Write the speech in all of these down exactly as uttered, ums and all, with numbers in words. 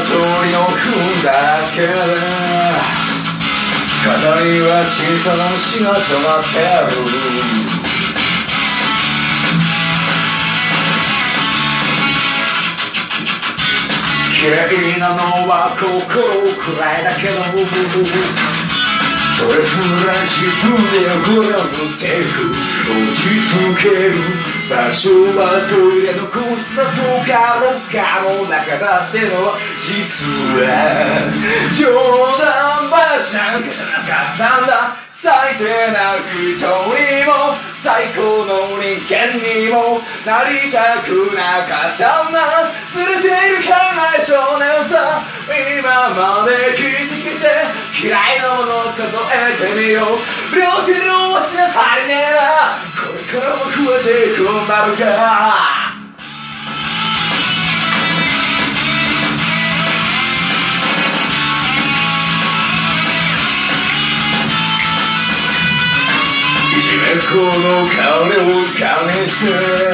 通りの組だけで肩には小さな虫が止まってる。綺麗なのは心くらいだけど、それすら自分で汚れを塗っていく。落ち着ける場所はトイレの個室だとかロッカーの中だってのは実は冗談話なんかじゃなかったんだ。最低な人にも最高の人間にもなりたくなかったんだ。すれている考え少年さ、今まで生きてきて嫌いなもの数えてみよう。両手両足が足りねえな、これからも増えていくんだろうか。この金を金して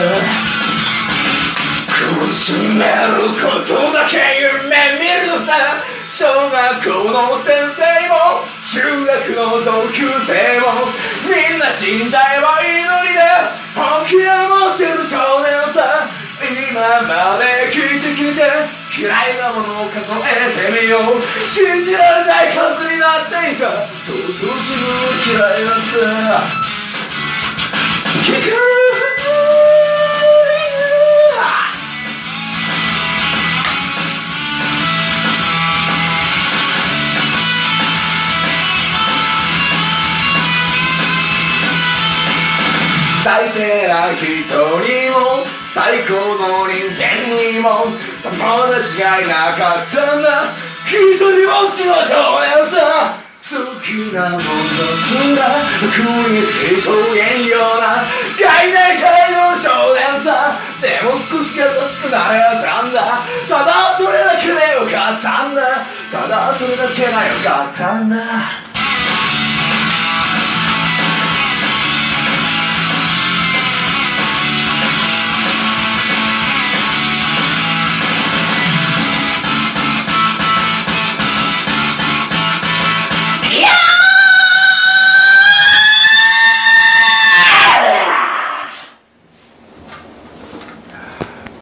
苦しめることだけ夢見るのさ。小学校の先生も中学の同級生もみんな死んじゃえばいいのにね。本気を持ってる少年さ、今まで生きてきて嫌いなものを数えてみよう。信じられない数になっていた。どうぞ自分嫌いなんて聞く最低な人にも最高の人間にも友達がいなかったんだ。一人ぼっちの少年さ、好きなものすら食いつきと言うような概念体の少年さ。でも少し優しくなれたんだ。ただそれだけでよかったんだ。ただそれだけがよかったんだ。